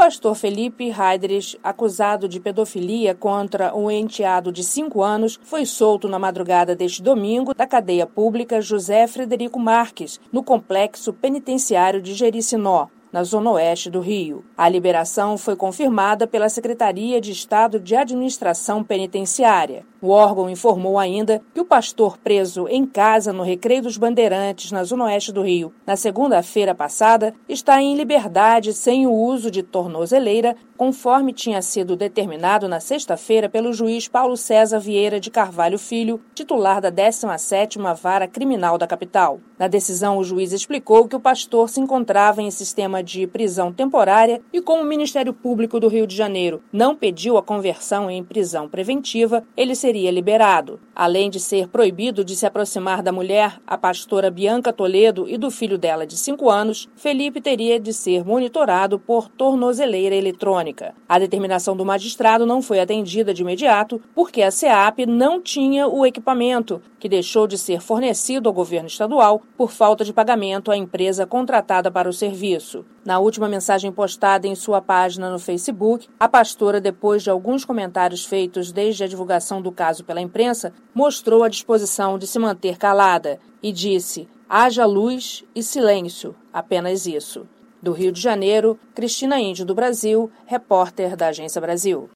pastor Felipe Heidrich, acusado de pedofilia contra um enteado de 5 anos, foi solto na madrugada deste domingo da cadeia pública José Frederico Marques, no complexo penitenciário de Jericinó, na zona oeste do Rio. A liberação foi confirmada pela Secretaria de Estado de Administração Penitenciária. O órgão informou ainda que o pastor preso em casa no Recreio dos Bandeirantes, na zona oeste do Rio, na segunda-feira passada, está em liberdade sem o uso de tornozeleira, conforme tinha sido determinado na sexta-feira pelo juiz Paulo César Vieira de Carvalho Filho, titular da 17ª Vara Criminal da capital. Na decisão, o juiz explicou que o pastor se encontrava em sistema de prisão temporária e, como o Ministério Público do Rio de Janeiro não pediu a conversão em prisão preventiva, ele seria liberado. Além de ser proibido de se aproximar da mulher, a pastora Bianca Toledo, e do filho dela de 5 anos, Felipe teria de ser monitorado por tornozeleira eletrônica. A determinação do magistrado não foi atendida de imediato porque a SEAP não tinha o equipamento, que deixou de ser fornecido ao governo estadual por falta de pagamento à empresa contratada para o serviço. Na última mensagem postada em sua página no Facebook, a pastora, depois de alguns comentários feitos desde a divulgação do caso pela imprensa, mostrou a disposição de se manter calada e disse: "Haja luz e silêncio, apenas isso." Do Rio de Janeiro, Cristina Índio do Brasil, repórter da Agência Brasil.